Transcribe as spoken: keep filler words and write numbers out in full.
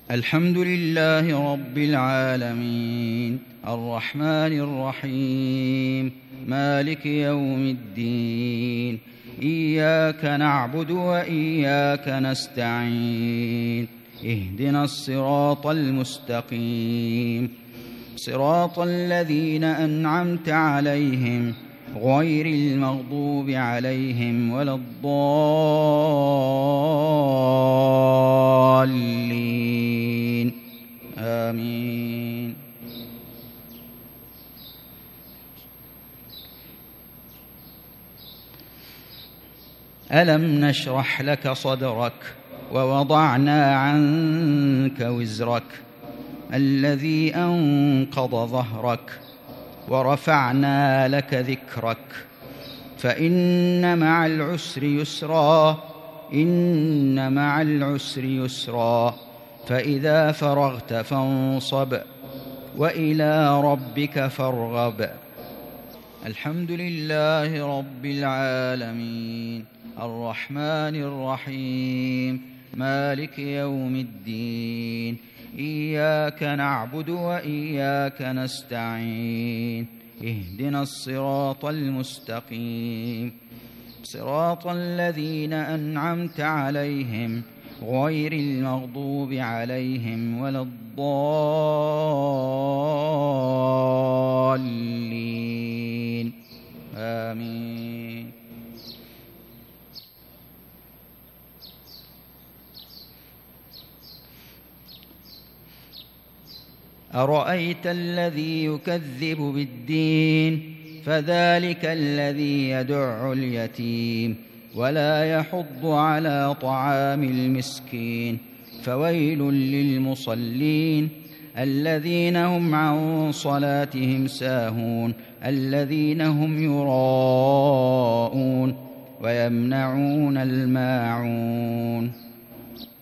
الحمد لله رب العالمين الرحمن الرحيم مالك يوم الدين إياك نعبد وإياك نستعين اهدنا الصراط المستقيم صراط الذين أنعمت عليهم غير المغضوب عليهم ولا الضالين آمين. ألم نشرح لك صدرك ووضعنا عنك وزرك الذي أنقض ظهرك ورفعنا لك ذكرك فإن مع العسر يسرا إن مع العسر يسرا فإذا فرغت فانصب وإلى ربك فارغب. الحمد لله رب العالمين الرحمن الرحيم مالك يوم الدين إياك نعبد وإياك نستعين اهدنا الصراط المستقيم صراط الذين أنعمت عليهم غير المغضوب عليهم ولا الضالين آمين. أرأيت الذي يكذب بالدين فذلك الذي يدع اليتيم ولا يحض على طعام المسكين فويل للمصلين الذين هم عن صلاتهم ساهون الذين هم يراءون ويمنعون الماعون.